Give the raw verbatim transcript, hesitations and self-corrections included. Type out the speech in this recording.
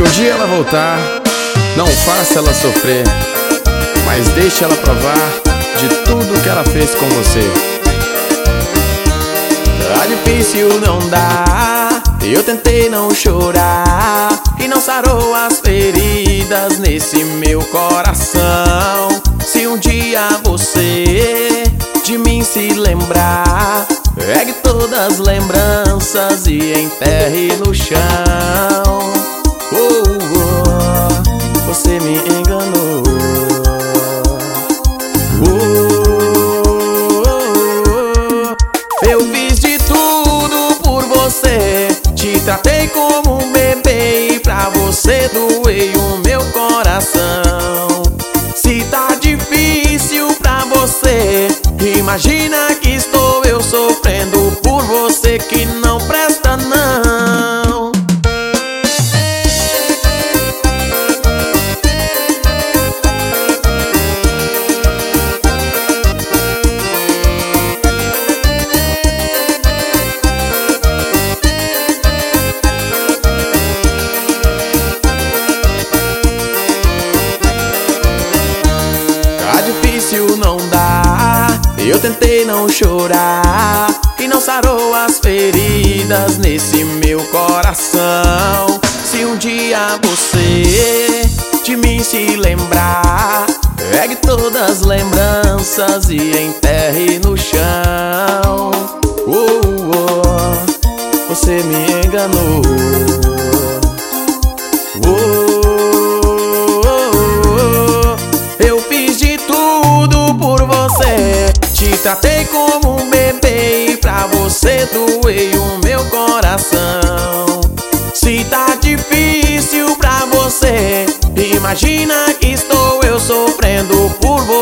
um dia ela voltar, não faça ela sofrer, mas deixe ela provar de tudo que ela fez com você. Tá difícil, não dá, eu tentei não chorar e não sarou as feridas nesse meu coração. Se um dia você de mim se lembrar, pegue todas as lembranças e enterre no chão. Oh, oh, você me enganou. Oh, oh, oh, eu fiz de tudo por você, te tratei como um bebê e pra você doei o meu coração. Se tá difícil pra você, imagina que estou eu sofrendo por você que não presta não. Tá difícil, não dá, eu tentei não chorar e não sarou as feridas nesse meu coração. Se um dia você de mim se lembrar, pegue todas as lembranças e enterre no chão. Oh, oh, você me enganou. Oh, oh, oh, eu fiz de tudo por você, te tratei como um bebê e pra você doei o meu coração. Se tá difícil pra você, imagina que estou eu sofrendo por você.